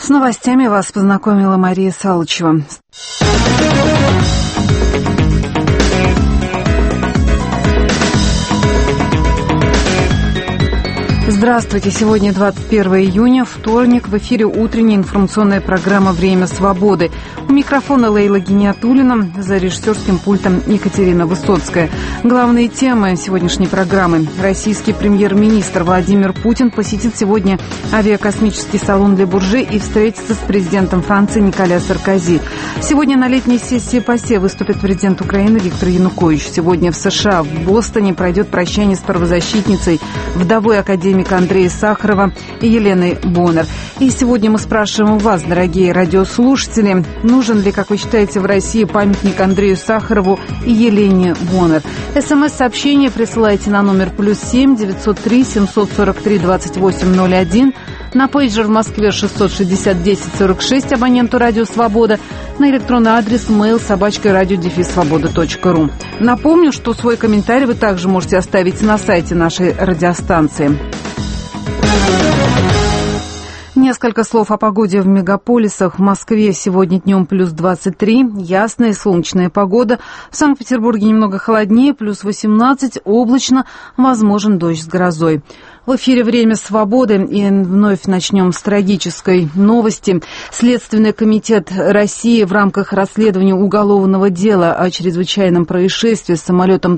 С новостями вас познакомила Мария Салычева. Здравствуйте. Сегодня 21 июня, вторник. В эфире утренняя информационная программа «Время свободы». У микрофона Лейла Гиниатуллина, за режиссерским пультом Екатерина Высоцкая. Главные темы сегодняшней программы. Российский премьер-министр Владимир Путин посетит сегодня авиакосмический салон Ле Бурже и встретится с президентом Франции Николя Саркози. Сегодня на летней сессии ПАСЕ выступит президент Украины Виктор Янукович. Сегодня в США, в Бостоне, пройдет прощание с правозащитницей, вдовой академика Андрея Сахарова и Еленой Боннер. И сегодня мы спрашиваем у вас, дорогие радиослушатели, нужен ли, как вы считаете, в России памятник Андрею Сахарову и Елене Боннер? СМС-сообщение присылайте на номер +7 903 743 2801. На пейджер в Москве 660 10 46 абоненту «Радио Свобода», на электронный адрес mail@radio-свобода.ру. Напомню, что свой комментарий вы также можете оставить на сайте нашей радиостанции. Несколько слов о погоде в мегаполисах. В Москве сегодня днем +23, ясная солнечная погода. В Санкт-Петербурге немного холоднее, +18, облачно, возможен дождь с грозой. В эфире «Время свободы» и вновь начнем с трагической новости. Следственный комитет России в рамках расследования уголовного дела о чрезвычайном происшествии с самолетом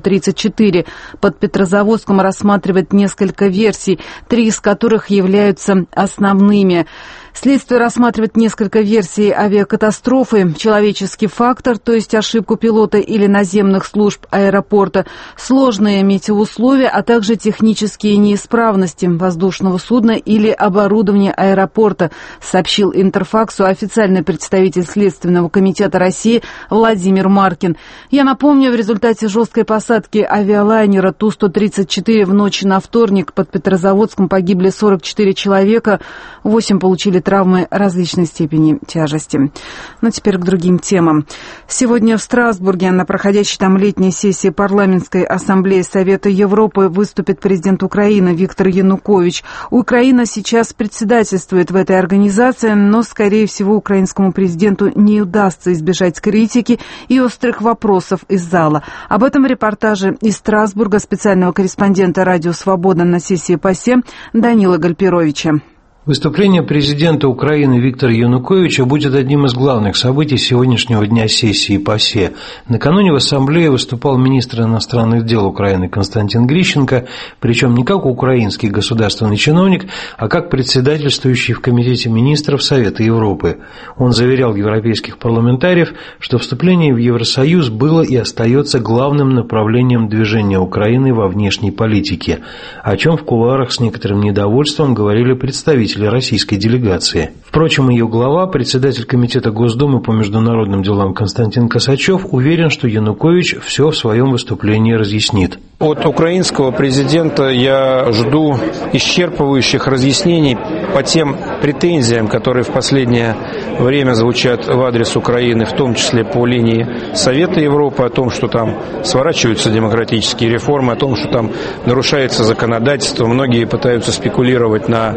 Ту-134 под Петрозаводском рассматривает несколько версий, 3 из которых являются основными. Следствие рассматривает несколько версий авиакатастрофы: человеческий фактор, то есть ошибку пилота или наземных служб аэропорта, сложные метеоусловия, а также технические неисправности воздушного судна или оборудования аэропорта, сообщил Интерфаксу официальный представитель Следственного комитета России Владимир Маркин. Я напомню, в результате жесткой посадки авиалайнера Ту-134 в ночь на вторник под Петрозаводском погибли 44 человека, 8 получили травмы различной степени тяжести. Но теперь к другим темам. Сегодня в Страсбурге на проходящей там летней сессии Парламентской ассамблеи Совета Европы выступит президент Украины Виктор Янукович. Украина сейчас председательствует в этой организации, но, скорее всего, украинскому президенту не удастся избежать критики и острых вопросов из зала. Об этом в репортаже из Страсбурга специального корреспондента «Радио Свобода» на сессии ПАСЕ Данила Гальперовича. Выступление президента Украины Виктора Януковича будет одним из главных событий сегодняшнего дня сессии ПАСЕ. Накануне в ассамблее выступал министр иностранных дел Украины Константин Грищенко, причем не как украинский государственный чиновник, а как председательствующий в Комитете министров Совета Европы. Он заверял европейских парламентариев, что вступление в Евросоюз было и остается главным направлением движения Украины во внешней политике, о чем в кулуарах с некоторым недовольством говорили представители российской делегации. Впрочем, ее глава, председатель Комитета Госдумы по международным делам Константин Косачев, уверен, что Янукович все в своем выступлении разъяснит. От украинского президента я жду исчерпывающих разъяснений по тем претензиям, которые в последнее время звучат в адрес Украины, в том числе по линии Совета Европы, о том, что там сворачиваются демократические реформы, о том, что там нарушается законодательство. Многие пытаются спекулировать на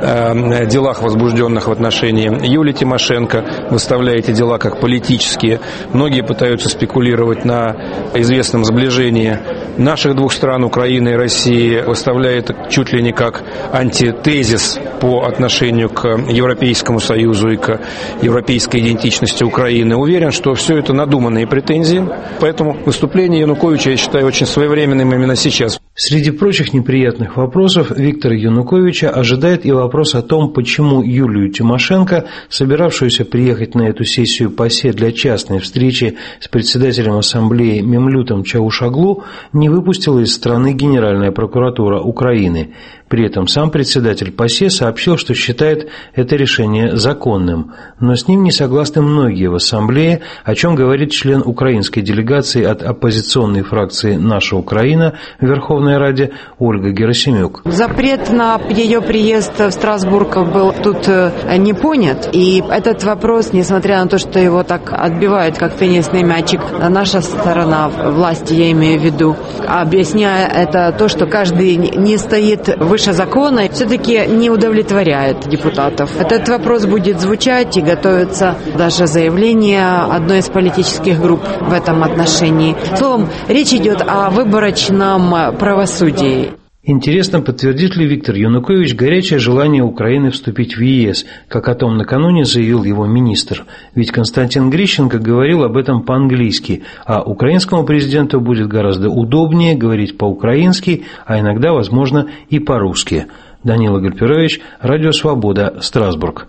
делах, возбужденных в отношении Юлии Тимошенко, выставляя эти дела как политические. Многие пытаются спекулировать на известном сближении наших двух стран, Украины и России, выставляя это чуть ли не как антитезис по отношению к Европейскому Союзу и к европейской идентичности Украины. Уверен, что все это надуманные претензии, поэтому выступление Януковича я считаю очень своевременным именно сейчас. Среди прочих неприятных вопросов Виктора Януковича ожидает и вопрос о том, почему Юлию Тимошенко, собиравшуюся приехать на эту сессию ПАСЕ для частной встречи с председателем ассамблеи Мемлютом Чавушоглу, не выпустила из страны Генеральная прокуратура Украины. При этом сам председатель ПАСЕ сообщил, что считает это решение законным, но с ним не согласны многие в ассамблее, о чем говорит член украинской делегации от оппозиционной фракции «Наша Украина» в Верховной Раде Ольга Герасимюк. Запрет на ее приезд в Страсбург был тут не понят, и этот вопрос, несмотря на то, что его так отбивают, как теннисный мячик, наша сторона власти, я имею в виду, объясняя это то, что каждый не стоит выше наши законы все-таки не удовлетворяют депутатов. Этот вопрос будет звучать и готовится даже заявление одной из политических групп в этом отношении. Словом, речь идет о выборочном правосудии. Интересно, подтвердит ли Виктор Янукович горячее желание Украины вступить в ЕС, как о том накануне заявил его министр. Ведь Константин Грищенко говорил об этом по-английски, а украинскому президенту будет гораздо удобнее говорить по-украински, а иногда, возможно, и по-русски. Данила Гальперович, Радио Свобода, Страсбург.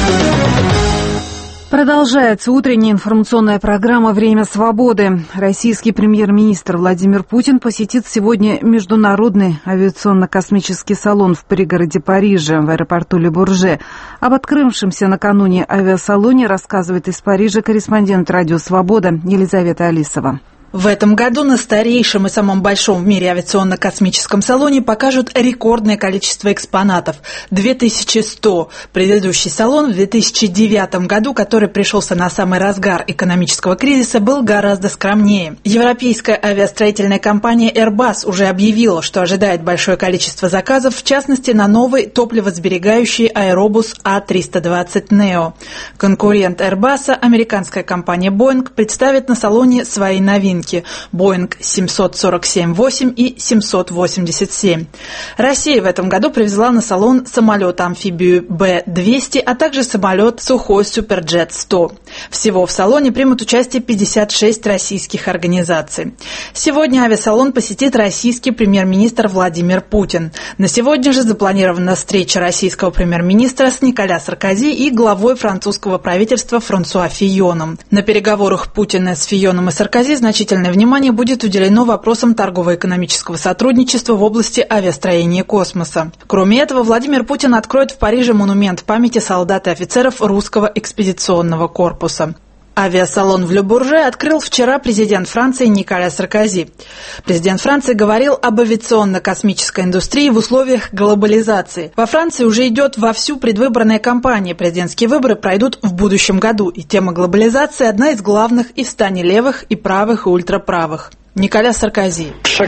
Продолжается утренняя информационная программа «Время свободы». Российский премьер-министр Владимир Путин посетит сегодня Международный авиационно-космический салон в пригороде Парижа, в аэропорту Ле-Бурже. Об открывшемся накануне авиасалоне рассказывает из Парижа корреспондент «Радио Свобода» Елизавета Алисова. В этом году на старейшем и самом большом в мире авиационно-космическом салоне покажут рекордное количество экспонатов – 2100. Предыдущий салон в 2009 году, который пришелся на самый разгар экономического кризиса, был гораздо скромнее. Европейская авиастроительная компания Airbus уже объявила, что ожидает большое количество заказов, в частности на новый топливосберегающий аэробус A320 Neo. Конкурент Airbus, американская компания Boeing, представит на салоне свои новинки. Boeing 747-8 и 787. Россия в этом году привезла на салон самолет-амфибию Б-200, а также самолет Сухой Суперджет-100. Всего в салоне примут участие 56 российских организаций. Сегодня авиасалон посетит российский премьер-министр Владимир Путин. На сегодня же запланирована встреча российского премьер-министра с Николя Саркози и главой французского правительства Франсуа Фийоном. На переговорах Путина с Фийоном и Саркози значительное внимание будет уделено вопросам торгово-экономического сотрудничества в области авиастроения и космоса. Кроме этого, Владимир Путин откроет в Париже монумент памяти солдат и офицеров русского экспедиционного корпуса. Авиасалон в Ле-Бурже открыл вчера президент Франции Николя Саркози. Президент Франции говорил об авиационно-космической индустрии в условиях глобализации. Во Франции уже идет вовсю предвыборная кампания. Президентские выборы пройдут в будущем году. И тема глобализации – одна из главных и в стане левых, и правых, и ультраправых. Николя Саркози.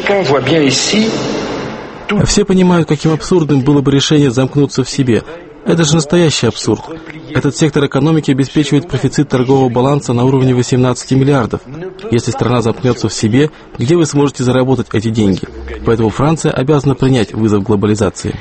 Все понимают, каким абсурдным было бы решение замкнуться в себе. Это же настоящий абсурд. Этот сектор экономики обеспечивает профицит торгового баланса на уровне 18 миллиардов. Если страна замкнется в себе, где вы сможете заработать эти деньги? Поэтому Франция обязана принять вызов глобализации.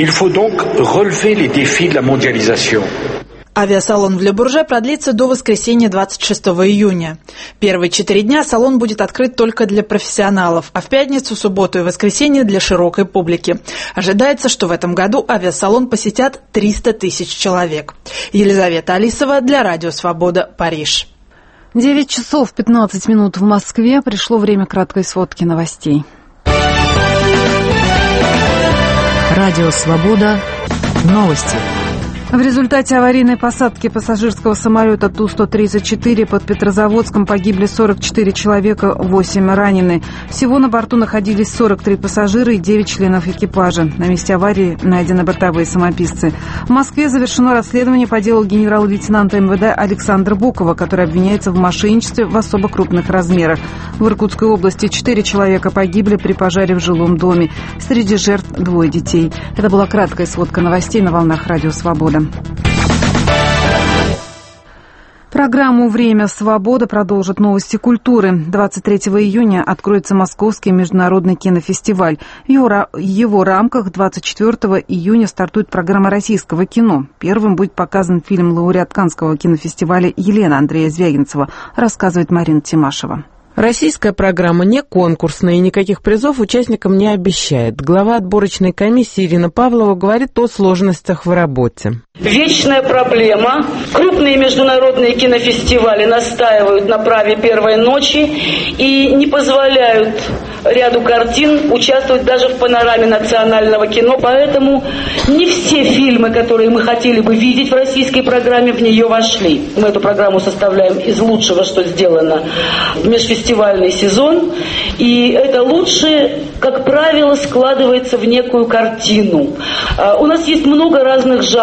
Авиасалон в Ле-Бурже продлится до воскресенья 26 июня. Первые 4 дня салон будет открыт только для профессионалов, а в пятницу, субботу и воскресенье для широкой публики. Ожидается, что в этом году авиасалон посетят 300 тысяч человек. Елизавета Алисова для Радио Свобода, Париж. 9 часов 15 минут в Москве. Пришло время краткой сводки новостей. Радио Свобода. Новости. В результате аварийной посадки пассажирского самолета Ту-134 под Петрозаводском погибли 44 человека, 8 ранены. Всего на борту находились 43 пассажира и 9 членов экипажа. На месте аварии найдены бортовые самописцы. В Москве завершено расследование по делу генерал-лейтенанта МВД Александра Бокова, который обвиняется в мошенничестве в особо крупных размерах. В Иркутской области 4 человека погибли при пожаре в жилом доме. Среди жертв 2 детей. Это была краткая сводка новостей на волнах Радио Свобода. Программу «Время свободы» продолжат новости культуры. 23 июня откроется Московский международный кинофестиваль. В его рамках 24 июня стартует программа российского кино. Первым будет показан фильм лауреат Каннского кинофестиваля «Елена» Андрея Звягинцева, рассказывает Марина Тимашева. Российская программа не конкурсная и никаких призов участникам не обещает. Глава отборочной комиссии Ирина Павлова говорит о сложностях в работе. Вечная проблема. Крупные международные кинофестивали настаивают на праве первой ночи и не позволяют ряду картин участвовать даже в панораме национального кино. Поэтому не все фильмы, которые мы хотели бы видеть в российской программе, в нее вошли. Мы эту программу составляем из лучшего, что сделано в межфестивальный сезон. И это лучшее, как правило, складывается в некую картину. У нас есть много разных жанров.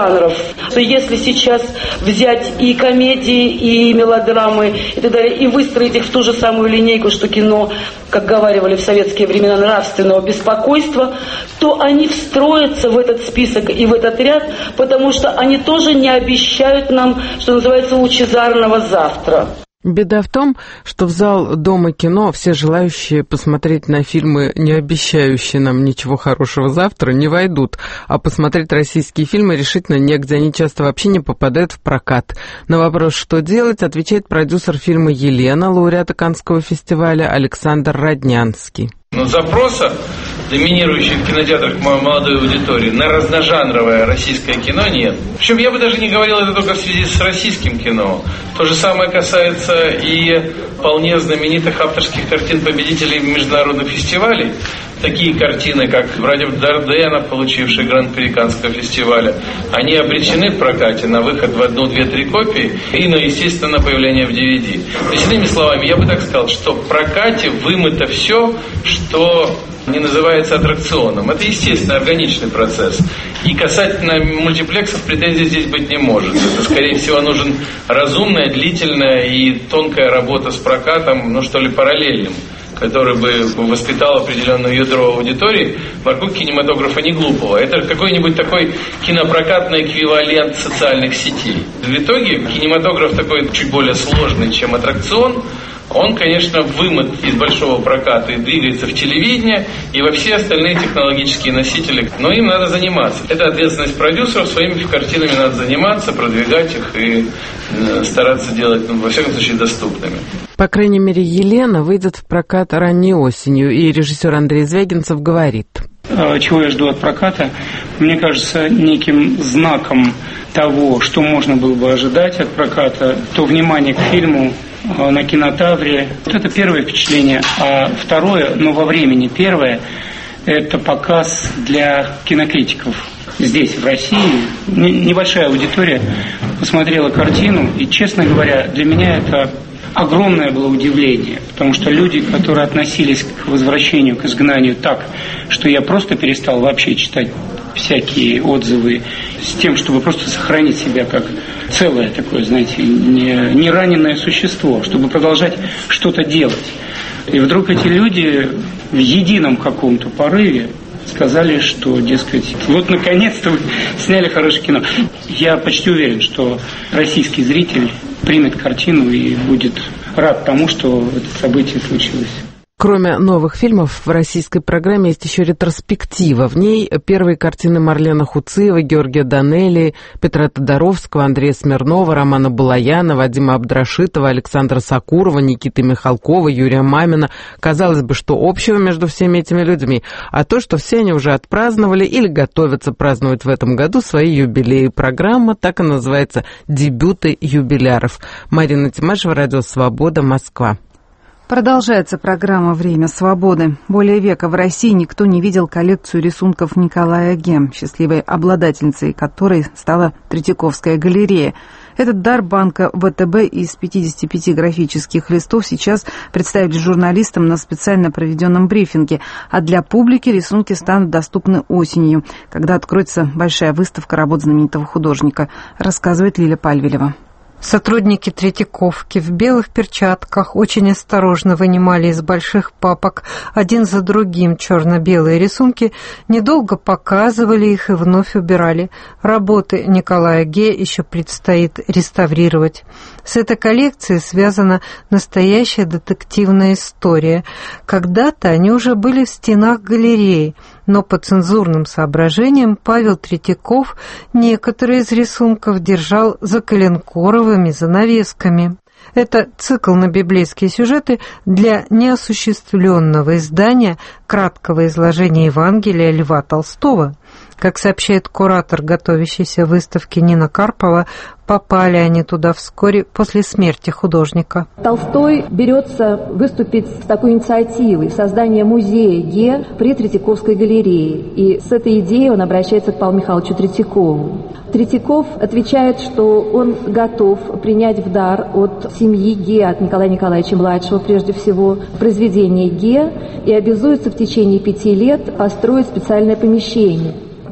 То если сейчас взять и комедии, и мелодрамы, и так далее, и выстроить их в ту же самую линейку, что кино, как говаривали в советские времена, нравственного беспокойства, то они встроятся в этот список и в этот ряд, потому что они тоже не обещают нам, что называется, лучезарного завтра. Беда в том, что в зал Дома кино все желающие посмотреть на фильмы, не обещающие нам ничего хорошего завтра, не войдут, а посмотреть российские фильмы решительно негде, они часто вообще не попадают в прокат. На вопрос, что делать, отвечает продюсер фильма «Елена», лауреата Каннского фестиваля Александр Роднянский. Но запроса, доминирующих в кинотеатрах молодой аудитории, на разножанровое российское кино нет. Причем я бы даже не говорил это только в связи с российским кино. То же самое касается и вполне знаменитых авторских картин победителей международных фестивалей. Такие картины, как «Братьев Дардена», получившие Гран-при Каннского фестиваля, они обречены в прокате на выход в 1-2-3 копии и, естественно, на появление в DVD. То есть, иными словами, я бы так сказал, что в прокате вымыто все, что не называется аттракционом. Это естественно органичный процесс. И касательно мультиплексов претензий здесь быть не может. Это, скорее всего, нужен разумная, длительная и тонкая работа с прокатом, параллельным, который бы воспитал определенное ядро аудитории вокруг кинематографа не глупого. Это какой-нибудь такой кинопрокатный эквивалент социальных сетей. В итоге кинематограф такой чуть более сложный, чем аттракцион. Он, конечно, вымыт из большого проката и двигается в телевидение и во все остальные технологические носители. Но им надо заниматься. Это ответственность продюсеров, своими картинами надо заниматься, продвигать их и стараться делать, во всяком случае, доступными. По крайней мере, «Елена» выйдет в прокат ранней осенью, и режиссер Андрей Звягинцев говорит. Чего я жду от проката? Мне кажется, неким знаком того, что можно было бы ожидать от проката, то внимание к фильму на Кинотавре. Это первое впечатление. А второе, но во времени первое, это показ для кинокритиков. Здесь, в России, небольшая аудитория посмотрела картину, и, честно говоря, для меня это огромное было удивление, потому что люди, которые относились к возвращению, к изгнанию так, что я просто перестал вообще читать всякие отзывы с тем, чтобы просто сохранить себя как целое такое, знаете, не раненое существо, чтобы продолжать что-то делать. И вдруг эти люди в едином каком-то порыве сказали, что, дескать, вот наконец-то вы сняли хорошее кино. Я почти уверен, что российский зритель примет картину и будет рад тому, что это событие случилось. Кроме новых фильмов, в российской программе есть еще ретроспектива. В ней первые картины Марлена Хуциева, Георгия Данелии, Петра Тодоровского, Андрея Смирнова, Романа Балаяна, Вадима Абдрашитова, Александра Сакурова, Никиты Михалкова, Юрия Мамина. Казалось бы, что общего между всеми этими людьми, а то, что все они уже отпраздновали или готовятся праздновать в этом году свои юбилеи. Программа так и называется «Дебюты юбиляров». Марина Тимашева, Радио Свобода, Москва. Продолжается программа «Время свободы». Более века в России никто не видел коллекцию рисунков Николая Ге, счастливой обладательницей которой стала Третьяковская галерея. Этот дар банка ВТБ из 55 графических листов сейчас представили журналистам на специально проведенном брифинге, а для публики рисунки станут доступны осенью, когда откроется большая выставка работ знаменитого художника, рассказывает Лиля Пальвелева. Сотрудники Третьяковки в белых перчатках очень осторожно вынимали из больших папок один за другим черно-белые рисунки, недолго показывали их и вновь убирали. Работы Николая Ге еще предстоит реставрировать. С этой коллекцией связана настоящая детективная история. Когда-то они уже были в стенах галереи, но по цензурным соображениям Павел Третьяков некоторые из рисунков держал за коленкоровыми занавесками. Это цикл на библейские сюжеты для неосуществленного издания краткого изложения Евангелия Льва Толстого. Как сообщает куратор готовящейся выставки Нина Карпова, попали они туда вскоре после смерти художника. Толстой берется выступить с такой инициативой создания музея Ге при Третьяковской галерее. И с этой идеей он обращается к Павлу Михайловичу Третьякову. Третьяков отвечает, что он готов принять в дар от семьи Ге, от Николая Николаевича-младшего прежде всего, произведение Ге и обязуется в течение 5 лет построить специальное помещение.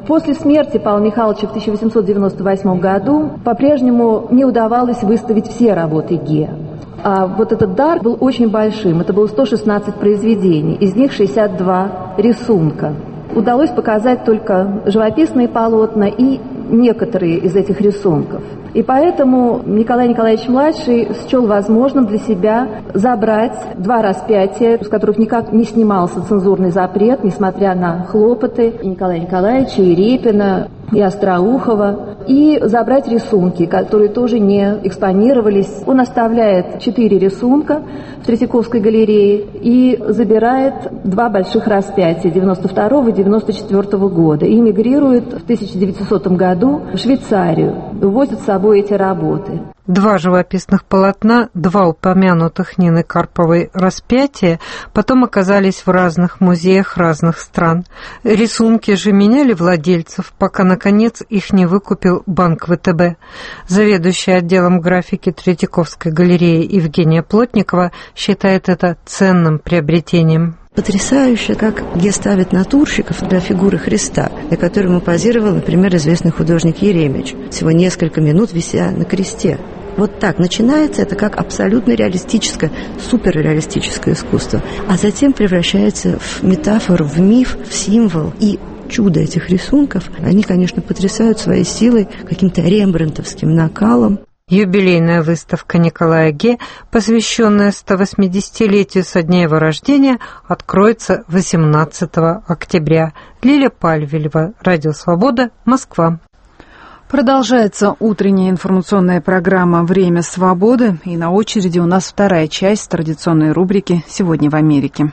После смерти Павла Михайловича в 1898 году по-прежнему не удавалось выставить все работы Ге. А вот этот дар был очень большим. Это было 116 произведений, из них 62 рисунка. Удалось показать только живописные полотна и некоторые из этих рисунков. И поэтому Николай Николаевич-младший счел возможным для себя забрать 2 распятия, с которых никак не снимался цензурный запрет, несмотря на хлопоты Николая Николаевича, и Репина, и Остроухова, и забрать рисунки, которые тоже не экспонировались. Он оставляет 4 рисунка в Третьяковской галерее и забирает 2 больших распятия 92 и 94 года и эмигрирует в 1900 году в Швейцарию, увозит с собой эти работы. 2 живописных полотна, 2 упомянутых Нины Карповой распятия, потом оказались в разных музеях разных стран. Рисунки же меняли владельцев, пока, наконец, их не выкупил Банк ВТБ. Заведующая отделом графики Третьяковской галереи Евгения Плотникова считает это ценным приобретением. Потрясающе, как Ге ставит натурщиков для фигуры Христа, для которого позировал, например, известный художник Еремич, всего несколько минут вися на кресте. Вот так начинается это как абсолютно реалистическое, суперреалистическое искусство, а затем превращается в метафору, в миф, в символ. И чудо этих рисунков, они, конечно, потрясают своей силой, каким-то рембрандтовским накалом. Юбилейная выставка Николая Ге, посвященная 180-летию со дня его рождения, откроется 18 октября. Лиля Пальвелева, Радио Свобода, Москва. Продолжается утренняя информационная программа «Время свободы». И на очереди у нас вторая часть традиционной рубрики «Сегодня в Америке».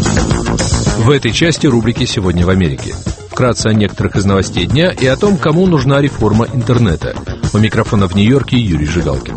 В этой части рубрики «Сегодня в Америке». Вкратце о некоторых из новостей дня и о том, кому нужна реформа интернета. У микрофона в Нью-Йорке Юрий Жигалкин.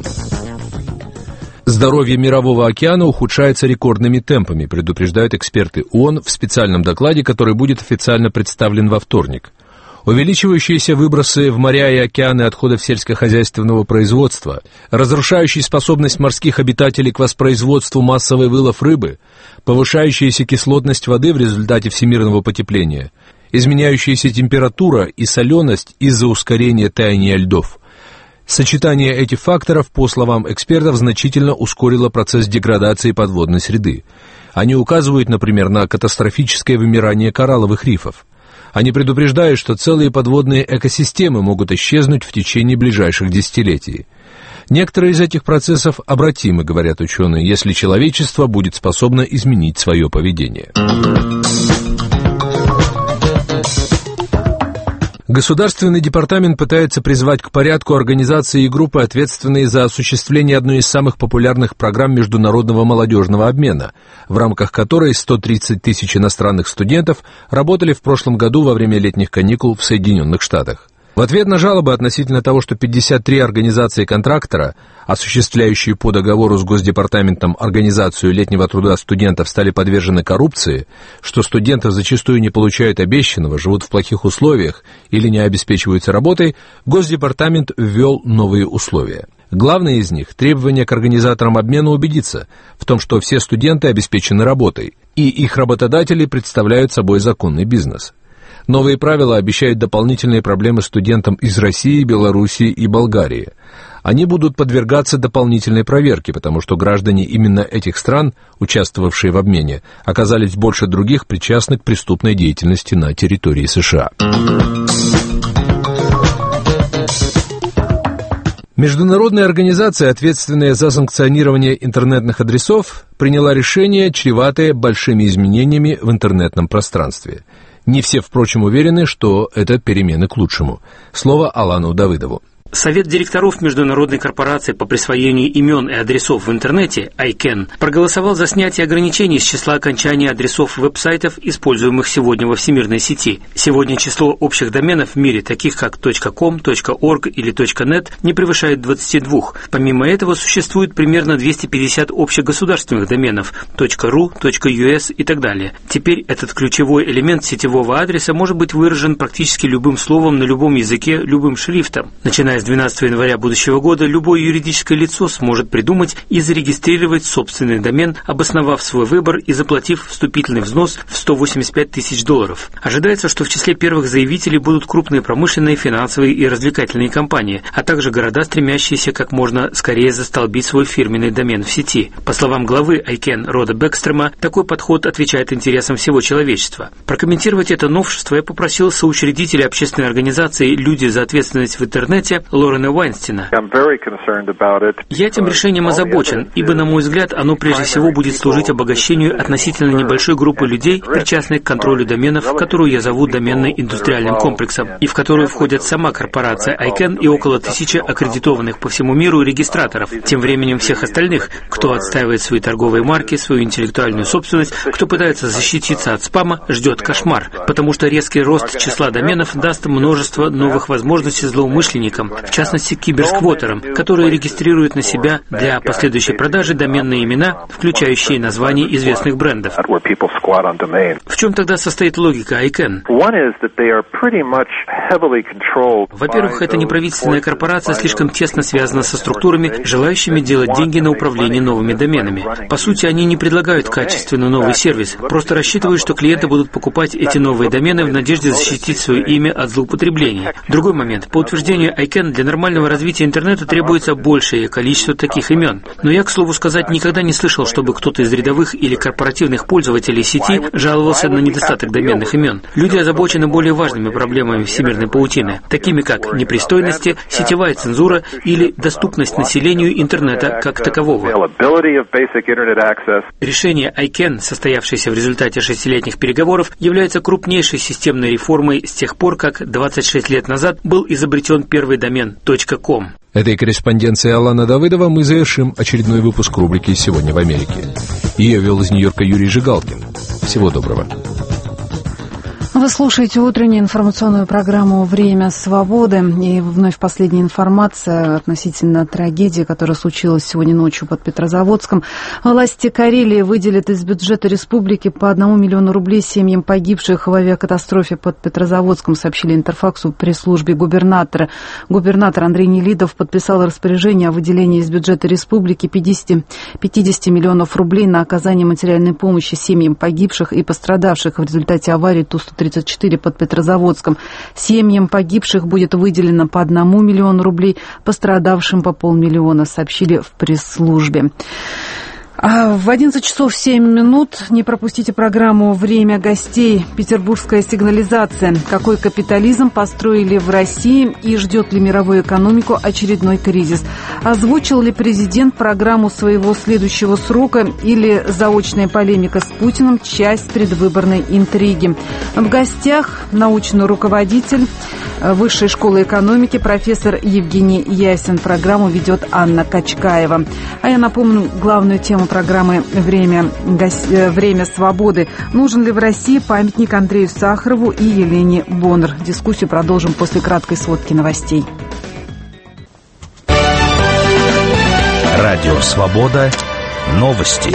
Здоровье Мирового океана ухудшается рекордными темпами, предупреждают эксперты ООН в специальном докладе, который будет официально представлен во вторник. Увеличивающиеся выбросы в моря и океаны отходов сельскохозяйственного производства, разрушающий способность морских обитателей к воспроизводству массовый вылов рыбы, повышающаяся кислотность воды в результате всемирного потепления, изменяющаяся температура и соленость из-за ускорения таяния льдов. Сочетание этих факторов, по словам экспертов, значительно ускорило процесс деградации подводной среды. Они указывают, например, на катастрофическое вымирание коралловых рифов. Они предупреждают, что целые подводные экосистемы могут исчезнуть в течение ближайших десятилетий. Некоторые из этих процессов обратимы, говорят ученые, если человечество будет способно изменить свое поведение. Государственный департамент пытается призвать к порядку организации и группы, ответственные за осуществление одной из самых популярных программ международного молодежного обмена, в рамках которой 130 тысяч иностранных студентов работали в прошлом году во время летних каникул в Соединенных Штатах. В ответ на жалобы относительно того, что 53 организации-контрактора, осуществляющие по договору с Госдепартаментом организацию летнего труда студентов, стали подвержены коррупции, что студенты зачастую не получают обещанного, живут в плохих условиях или не обеспечиваются работой, Госдепартамент ввел новые условия. Главное из них – требование к организаторам обмена убедиться в том, что все студенты обеспечены работой, и их работодатели представляют собой законный бизнес. Новые правила обещают дополнительные проблемы студентам из России, Белоруссии и Болгарии. Они будут подвергаться дополнительной проверке, потому что граждане именно этих стран, участвовавшие в обмене, оказались больше других причастны к преступной деятельности на территории США. Международная организация, ответственная за санкционирование интернетных адресов, приняла решение, чреватое большими изменениями в интернетном пространстве. Не все, впрочем, уверены, что это перемены к лучшему. Слово Алану Давыдову. Совет директоров Международной корпорации по присвоению имен и адресов в интернете, ICANN, проголосовал за снятие ограничений с числа окончания адресов веб-сайтов, используемых сегодня во всемирной сети. Сегодня число общих доменов в мире, таких как .com, .org или .net, не превышает 22. Помимо этого, существует примерно 250 общегосударственных доменов .ru, .us и так далее. Теперь этот ключевой элемент сетевого адреса может быть выражен практически любым словом на любом языке, любым шрифтом, начиная Начиная с 12 января будущего года, любое юридическое лицо сможет придумать и зарегистрировать собственный домен, обосновав свой выбор и заплатив вступительный взнос в $185 тысяч. Ожидается, что в числе первых заявителей будут крупные промышленные, финансовые и развлекательные компании, а также города, стремящиеся как можно скорее застолбить свой фирменный домен в сети. По словам главы ICANN Рода Бэкстрема, такой подход отвечает интересам всего человечества. Прокомментировать это новшество я попросил соучредителя общественной организации «Люди за ответственность в интернете» Лорена Вайнстина. Я этим решением озабочен, ибо, на мой взгляд, оно прежде всего будет служить обогащению относительно небольшой группы людей, причастных к контролю доменов, которую я зову доменно-индустриальным комплексом, и в которую входят сама корпорация ICANN и около 1000 аккредитованных по всему миру регистраторов. Тем временем всех остальных, кто отстаивает свои торговые марки, свою интеллектуальную собственность, кто пытается защититься от спама, ждет кошмар, потому что резкий рост числа доменов даст множество новых возможностей злоумышленникам, в частности киберсквотерам, которые регистрируют на себя для последующей продажи доменные имена, включающие названия известных брендов. В чем тогда состоит логика ICANN? Во-первых, эта неправительственная корпорация слишком тесно связана со структурами, желающими делать деньги на управление новыми доменами. По сути, они не предлагают качественно новый сервис, просто рассчитывают, что клиенты будут покупать эти новые домены в надежде защитить свое имя от злоупотреблений. Другой момент. По утверждению ICANN, для нормального развития интернета требуется большее количество таких имен. Но я, к слову сказать, никогда не слышал, чтобы кто-то из рядовых или корпоративных пользователей сети жаловался на недостаток доменных имен. Люди озабочены более важными проблемами всемирной паутины, такими как непристойности, сетевая цензура или доступность населению интернета как такового. Решение ICANN, состоявшееся в результате 6-летних переговоров, является крупнейшей системной реформой с тех пор, как 26 лет назад был изобретен первый домен .com. Этой корреспонденцией Алана Давыдова мы завершим очередной выпуск рубрики «Сегодня в Америке». Ее вел из Нью-Йорка Юрий Жигалкин. Всего доброго. Вы слушаете утреннюю информационную программу «Время свободы». И вновь последняя информация относительно трагедии, которая случилась сегодня ночью под Петрозаводском. Власти Карелии выделят из бюджета республики по 1 миллиону рублей семьям погибших в авиакатастрофе под Петрозаводском, сообщили Интерфаксу пресс-службе губернатора. Губернатор Андрей Нелидов подписал распоряжение о выделении из бюджета республики 50 миллионов рублей на оказание материальной помощи семьям погибших и пострадавших в результате аварии Ту-134 под Петрозаводском. Семьям погибших будет выделено по 1 миллиону рублей, пострадавшим по 500 000, сообщили в пресс-службе. В 11 часов 7 минут не пропустите программу «Время гостей». Петербургская сигнализация. Какой капитализм построили в России и ждет ли мировую экономику очередной кризис? Озвучил ли президент программу своего следующего срока или заочная полемика с Путиным – часть предвыборной интриги? В гостях научный руководитель Высшей школы экономики профессор Евгений Ясин. Программу ведет Анна Качкаева. А я напомню главную тему программы «Время свободы». Нужен ли в России памятник Андрею Сахарову и Елене Боннер? Дискуссию продолжим после краткой сводки новостей. Радио «Свобода». Новости.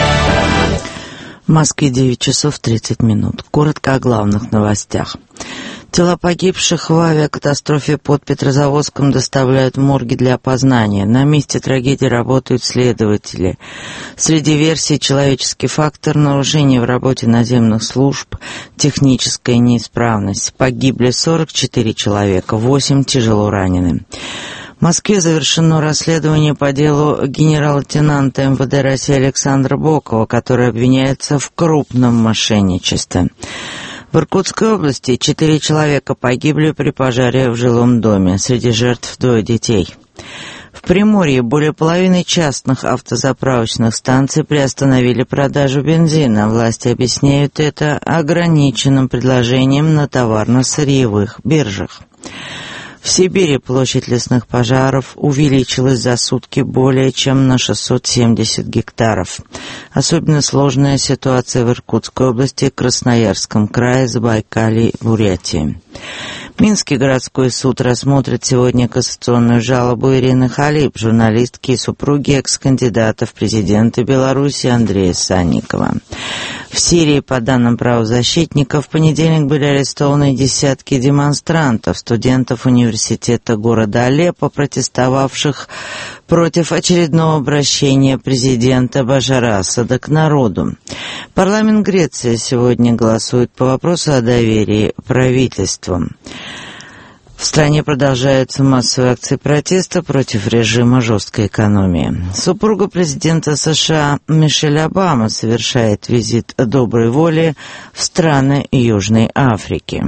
В Москве 9 часов 30 минут. Коротко о главных новостях. Тела погибших в авиакатастрофе под Петрозаводском доставляют в морги для опознания. На месте трагедии работают следователи. Среди версий человеческий фактор, нарушение в работе наземных служб, техническая неисправность. Погибли 44 человека, 8 тяжело ранены. В Москве завершено расследование по делу генерал-лейтенанта МВД России Александра Бокова, который обвиняется в крупном мошенничестве. В Иркутской области 4 человека погибли при пожаре в жилом доме. Среди жертв 2 детей. В Приморье более половины частных автозаправочных станций приостановили продажу бензина. Власти объясняют это ограниченным предложением на товарно-сырьевых биржах. В Сибири площадь лесных пожаров увеличилась за сутки более чем на 670 гектаров. Особенно сложная ситуация в Иркутской области, Красноярском крае, Забайкалье, Бурятии. Минский городской суд рассмотрит сегодня кассационную жалобу Ирины Халип, журналистки и супруги экс-кандидата в президенты Беларуси Андрея Санникова. В Сирии, по данным правозащитников, в понедельник были арестованы десятки демонстрантов, студентов университета города Алеппо, протестовавших против очередного обращения президента Башара Асада к народу. Парламент Греции сегодня голосует по вопросу о доверии правительству. В стране продолжаются массовые акции протеста против режима жесткой экономии. Супруга президента США Мишель Обама совершает визит доброй воли в страны Южной Африки.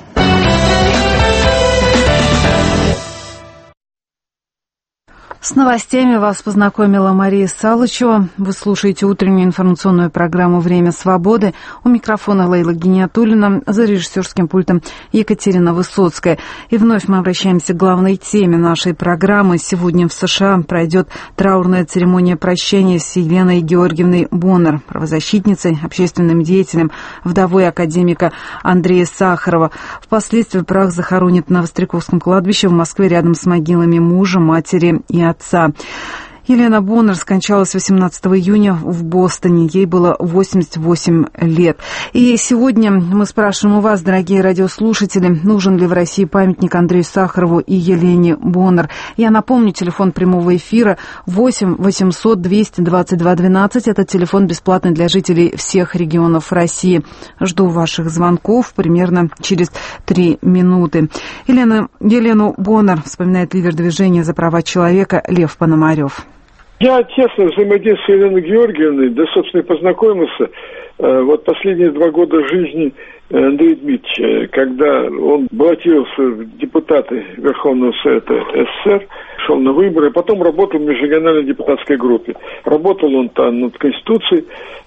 С новостями вас познакомила Мария Салычева. Вы слушаете утреннюю информационную программу «Время свободы». У микрофона Лейла Гиниатуллина, за режиссерским пультом Екатерина Высоцкая. И вновь мы обращаемся к главной теме нашей программы. Сегодня в США пройдет траурная церемония прощания с Еленой Георгиевной Боннер, правозащитницей, общественным деятелем, вдовой академика Андрея Сахарова. Впоследствии прах захоронят на Востряковском кладбище в Москве рядом с могилами мужа, матери и отца. Елена Боннер скончалась 18 июня в Бостоне. Ей было 88 лет. И сегодня мы спрашиваем у вас, дорогие радиослушатели, нужен ли в России памятник Андрею Сахарову и Елене Боннер. Я напомню, телефон прямого эфира 8 800 222 12. Это телефон бесплатный для жителей всех регионов России. Жду ваших звонков примерно через 3 минуты. Елену Боннер вспоминает лидер движения за права человека Лев Пономарев. Я тесно взаимодействую с Еленой Георгиевной, да, собственно, и познакомился. Вот последние 2 года жизни Андрея Дмитриевича, когда он баллотировался в депутаты Верховного Совета СССР, шел на выборы, потом работал в межрегиональной депутатской группе. Работал он там над Конституцией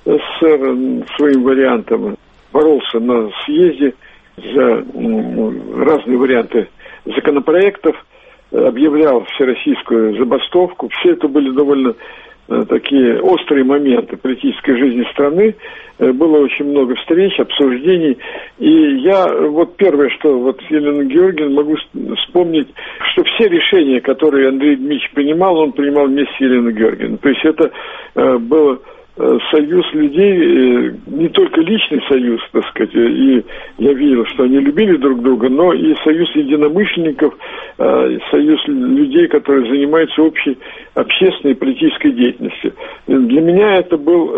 СССР, своим вариантом, боролся на съезде за разные варианты законопроектов, объявлял всероссийскую забастовку. Все это были довольно такие острые моменты политической жизни страны. Было очень много встреч, обсуждений. И я вот первое, что вот Елена Георгиевна могу вспомнить, что все решения, которые Андрей Дмитриевич принимал, он принимал вместе с Еленой Георгиевной. То есть это было союз людей, не только личный союз, так сказать, и я видел, что они любили друг друга, но и союз единомышленников, союз людей, которые занимаются общей общественной и политической деятельностью. Для меня это был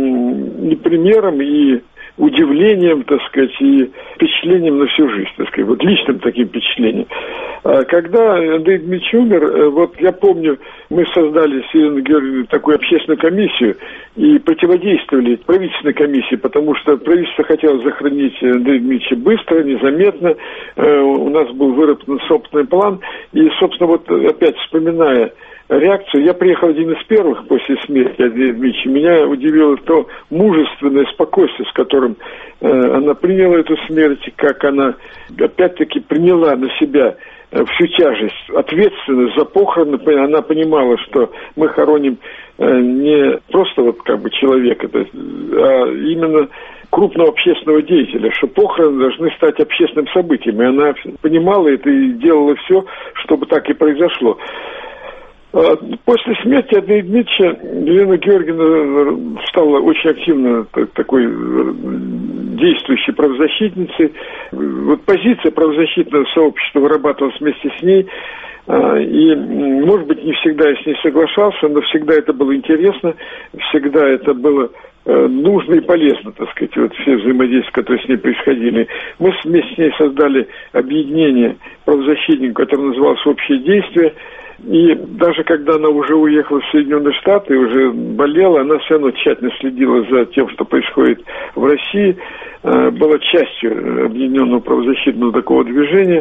и примером, и удивлением, так сказать, и впечатлением на всю жизнь, так сказать, вот личным таким впечатлением. Когда Андрей Дмитриевич умер, вот я помню, мы создали с Еленой Георгиевной такую общественную комиссию и противодействовали правительственной комиссии, потому что правительство хотело захоронить Андрея Дмитриевича быстро, незаметно. У нас был выработан собственный план, и, собственно, вот опять вспоминая реакцию, я приехал один из первых после смерти Андрея Дмитриевича. Меня удивило то мужественное спокойствие, с которым она приняла эту смерть, как она опять-таки приняла на себя всю тяжесть, ответственность за похороны. Она понимала, что мы хороним не просто вот как бы человека, а именно крупного общественного деятеля, что похороны должны стать общественным событием. И она понимала это и делала все, чтобы так и произошло. После смерти Андрея Дмитриевича Елена Георгиевна стала очень активно такой действующей правозащитницей. Вот позиция правозащитного сообщества вырабатывалась вместе с ней. И, может быть, не всегда я с ней соглашался, но всегда это было интересно, всегда это было нужно и полезно, так сказать, вот все взаимодействия, которые с ней происходили. Мы вместе с ней создали объединение правозащитников, которое называлось «Общее действие». И даже когда она уже уехала в Соединенные Штаты, уже болела, она все равно тщательно следила за тем, что происходит в России, была частью объединенного правозащитного такого движения.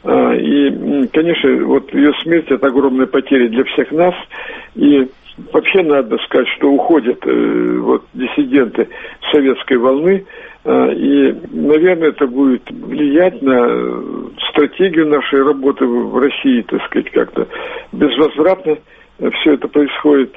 И, конечно, вот ее смерть – это огромная потеря для всех нас. И вообще надо сказать, что уходят вот диссиденты советской волны. И, наверное, это будет влиять на стратегию нашей работы в России, так сказать, как-то безвозвратно все это происходит.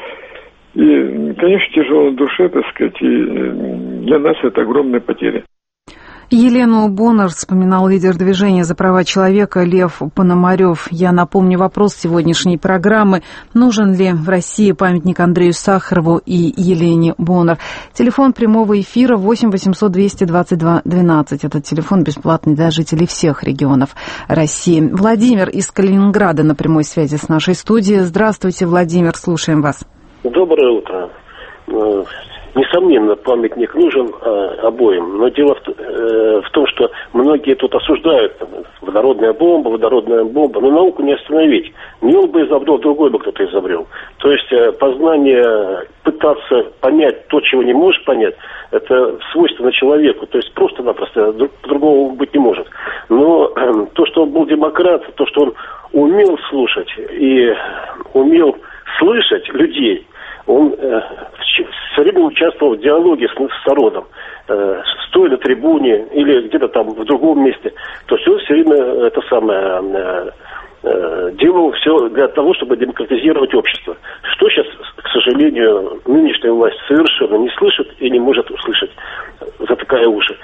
И, конечно, тяжело на душе, так сказать, и для нас это огромная потеря. Елену Боннер вспоминал лидер движения за права человека Лев Пономарев. Я напомню вопрос сегодняшней программы. Нужен ли в России памятник Андрею Сахарову и Елене Боннер? Телефон прямого эфира 8 800 222 12. Этот телефон бесплатный для жителей всех регионов России. Владимир из Калининграда на прямой связи с нашей студией. Здравствуйте, Владимир, слушаем вас. Доброе утро. Несомненно, памятник нужен обоим, но дело в том, что многие тут осуждают водородная бомба, но науку не остановить. Не он бы изобрел, другой бы кто-то изобрел. То есть познание, пытаться понять то, чего не можешь понять, это свойственно человеку, то есть просто-напросто по-другому быть не может. Но то, что он был демократ, то, что он умел слушать и умел слышать людей, он все время участвовал в диалоге с народом, стоя на трибуне или где-то там в другом месте. То есть он все время делал все для того, чтобы демократизировать общество. Что сейчас, к сожалению, нынешняя власть совершенно не слышит и не может услышать, затыкая уши.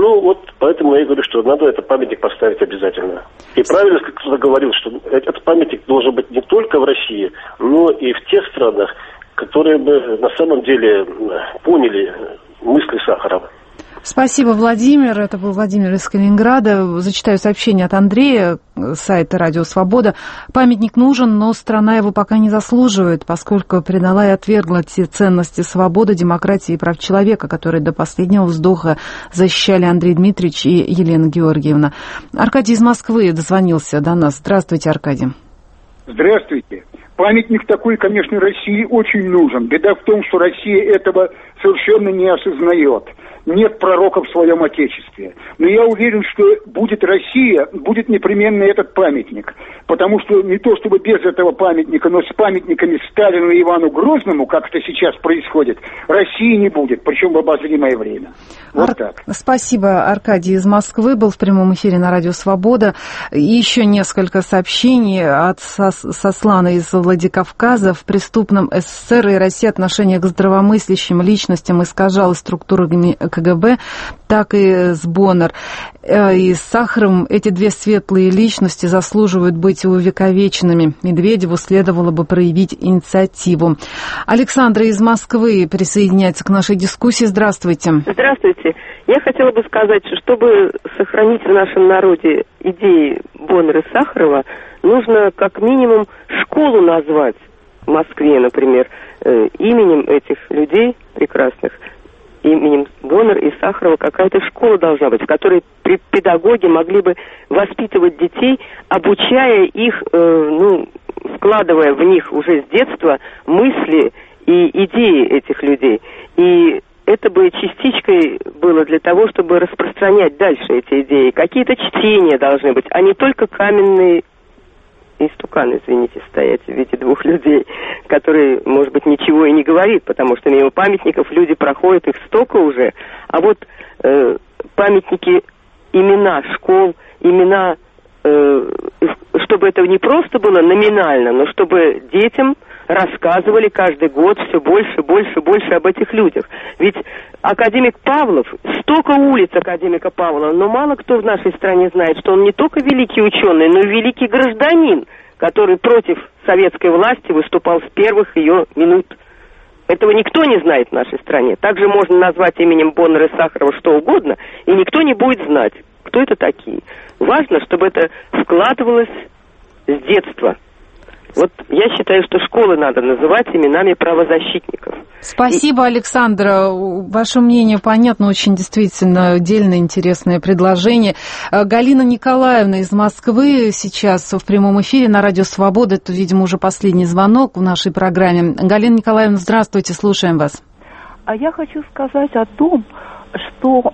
Поэтому я говорю, что надо этот памятник поставить обязательно. И правильно кто-то говорил, что этот памятник должен быть не только в России, но и в тех странах, которые бы на самом деле поняли мысли Сахарова. Спасибо, Владимир. Это был Владимир из Калининграда. Зачитаю сообщение от Андрея, сайта «Радио Свобода». Памятник нужен, но страна его пока не заслуживает, поскольку предала и отвергла те ценности свободы, демократии и прав человека, которые до последнего вздоха защищали Андрей Дмитриевич и Елена Георгиевна. Аркадий из Москвы дозвонился до нас. Здравствуйте, Аркадий. Здравствуйте. Памятник такой, конечно, России очень нужен. Беда в том, что Россия этого совершенно не осознает. Нет пророка в своем Отечестве. Но я уверен, что будет Россия, будет непременно этот памятник. Потому что не то чтобы без этого памятника, но с памятниками Сталину и Ивану Грозному, как это сейчас происходит, России не будет, причем в обозримое время. Вот так. Спасибо, Аркадий из Москвы был в прямом эфире на Радио Свобода. И еще несколько сообщений от Сослана из Владикавказа. В преступном СССР и России отношение к здравомыслящим личностям искажалось структурами КГБ, так и с Боннер. И с Сахаровым эти две светлые личности заслуживают быть увековеченными. Медведеву следовало бы проявить инициативу. Александра из Москвы присоединяется к нашей дискуссии. Здравствуйте. Здравствуйте. Я хотела бы сказать, что чтобы сохранить в нашем народе идеи Боннера и Сахарова, нужно как минимум школу назвать в Москве, например, именем этих людей прекрасных. Именем Боннер и Сахарова какая-то школа должна быть, в которой педагоги могли бы воспитывать детей, обучая их, вкладывая в них уже с детства мысли и идеи этих людей. И это бы частичкой было для того, чтобы распространять дальше эти идеи. Какие-то чтения должны быть, а не только каменные истуканы, извините, стоять в виде двух людей, которые, может быть, ничего и не говорит, потому что мимо памятников люди проходят, их столько уже. А вот памятники, имена школ, имена, чтобы это не просто было номинально, но чтобы детям рассказывали каждый год все больше, больше, больше об этих людях. Ведь академик Павлов, столько улиц академика Павлова, но мало кто в нашей стране знает, что он не только великий ученый, но и великий гражданин, который против советской власти выступал с первых ее минут. Этого никто не знает в нашей стране. Также можно назвать именем Боннера и Сахарова что угодно, и никто не будет знать, кто это такие. Важно, чтобы это вкладывалось с детства. Вот я считаю, что школы надо называть именами правозащитников. Спасибо, Александра. Ваше мнение понятно, очень действительно отдельное интересное предложение. Галина Николаевна из Москвы сейчас в прямом эфире на Радио Свобода. Это, видимо, уже последний звонок в нашей программе. Галина Николаевна, здравствуйте, слушаем вас. А я хочу сказать о том, что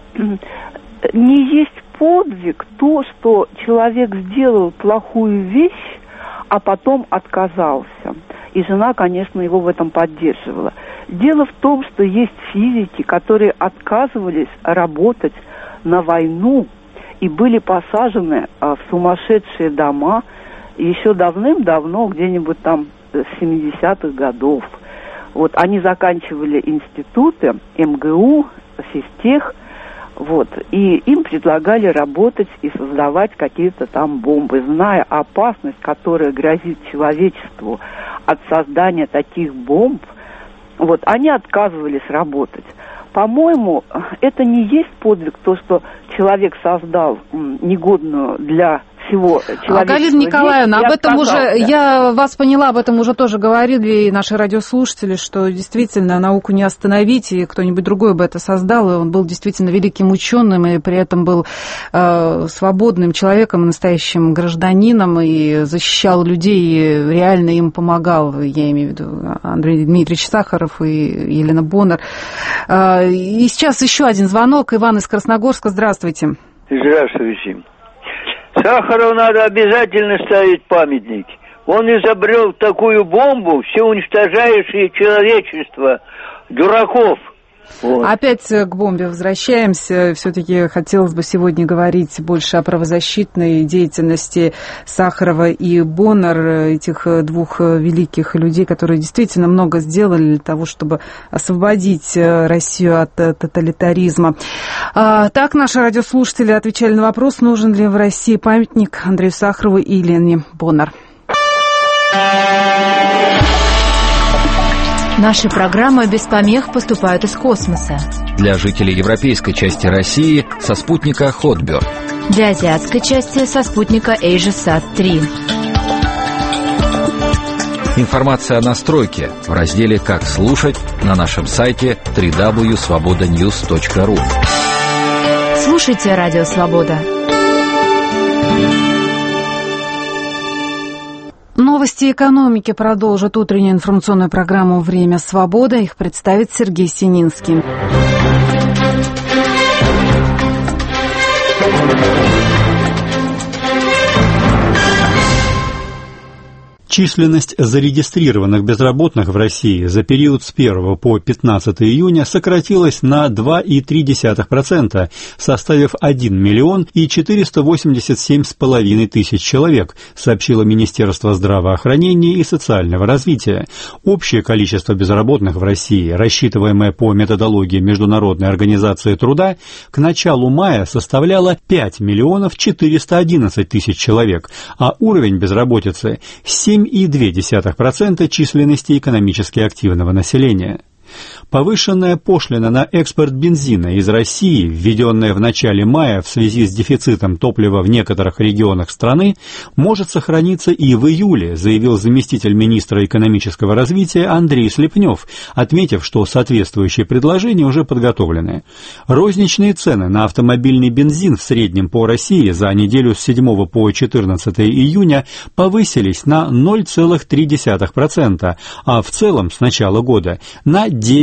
не есть подвиг то, что человек сделал плохую вещь, а потом отказался. И жена, конечно, его в этом поддерживала. Дело в том, что есть физики, которые отказывались работать на войну и были посажены в сумасшедшие дома еще давным-давно, где-нибудь там с 70-х годов. Вот они заканчивали институты, МГУ, физтех, Вот. И им предлагали работать и создавать какие-то там бомбы, зная опасность, которая грозит человечеству от создания таких бомб. Вот. Они отказывались работать. По-моему, это не есть подвиг, то, что человек создал негодную для всего человечества. Галина Николаевна, об этом уже, я вас поняла, об этом уже тоже говорили и наши радиослушатели, что действительно науку не остановить, и кто-нибудь другой бы это создал, и он был действительно великим ученым, и при этом был свободным человеком, настоящим гражданином, и защищал людей, и реально им помогал, я имею в виду Андрей Дмитриевич Сахаров и Елена Боннер. И сейчас еще один звонок. Иван из Красногорска, здравствуйте. Здравствуйте. Сахарову надо обязательно ставить памятник. Он изобрел такую бомбу, всеуничтожающее человечество, дураков. Вот. Опять к бомбе возвращаемся. Все-таки хотелось бы сегодня говорить больше о правозащитной деятельности Сахарова и Боннер, этих двух великих людей, которые действительно много сделали для того, чтобы освободить Россию от тоталитаризма. Так, наши радиослушатели отвечали на вопрос, нужен ли в России памятник Андрею Сахарову и Елене Боннер. Наши программы без помех поступают из космоса. Для жителей европейской части России со спутника Хотберг. Для азиатской части со спутника AsiaSat-3. Информация о настройке в разделе «Как слушать» на нашем сайте www.svobodanews.ru. Слушайте Радио Свобода. Новости экономики продолжат утреннюю информационную программу «Время свободы». Их представит Сергей Сининский. Численность зарегистрированных безработных в России за период с 1 по 15 июня сократилась на 2,3%, составив 1 миллион и 487,5 тысяч человек, сообщило Министерство здравоохранения и социального развития. Общее количество безработных в России, рассчитываемое по методологии Международной организации труда, к началу мая составляло 5 миллионов 411 тысяч человек, а уровень безработицы – 7,2% численности экономически активного населения. Повышенная пошлина на экспорт бензина из России, введенная в начале мая в связи с дефицитом топлива в некоторых регионах страны, может сохраниться и в июле, заявил заместитель министра экономического развития Андрей Слепнев, отметив, что соответствующие предложения уже подготовлены. Розничные цены на автомобильный бензин в среднем по России за неделю с 7 по 14 июня повысились на 0,3%, а в целом с начала года на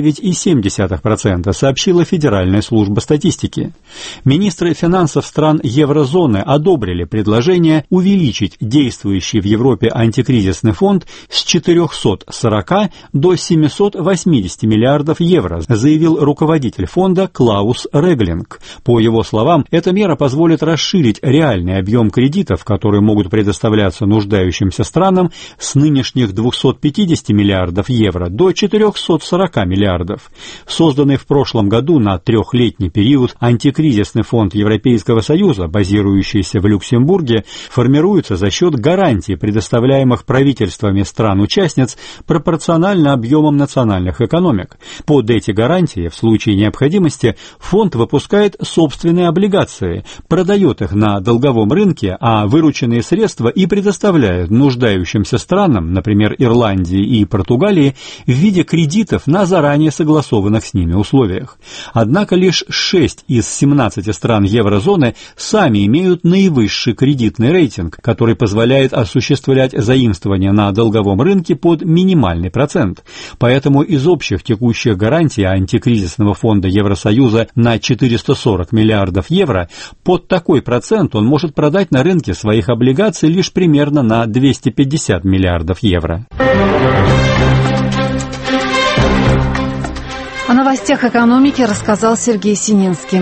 9,7%, сообщила Федеральная служба статистики. Министры финансов стран еврозоны одобрили предложение увеличить действующий в Европе антикризисный фонд с 440 до 780 миллиардов евро, заявил руководитель фонда Клаус Реглинг. По его словам, эта мера позволит расширить реальный объем кредитов, которые могут предоставляться нуждающимся странам, с нынешних 250 миллиардов евро до 440 миллиардов. Созданный в прошлом году на трехлетний период антикризисный фонд Европейского Союза, базирующийся в Люксембурге, формируется за счет гарантий, предоставляемых правительствами стран-участниц, пропорционально объемам национальных экономик. Под эти гарантии, в случае необходимости, фонд выпускает собственные облигации, продает их на долговом рынке, а вырученные средства и предоставляет нуждающимся странам, например, Ирландии и Португалии, в виде кредитов на заранее согласованных с ними условиях. Однако лишь 6 из 17 стран еврозоны сами имеют наивысший кредитный рейтинг, который позволяет осуществлять заимствования на долговом рынке под минимальный процент. Поэтому из общих текущих гарантий антикризисного фонда Евросоюза на 440 миллиардов евро под такой процент он может продать на рынке своих облигаций лишь примерно на 250 миллиардов евро. О новостях экономики рассказал Сергей Сининский.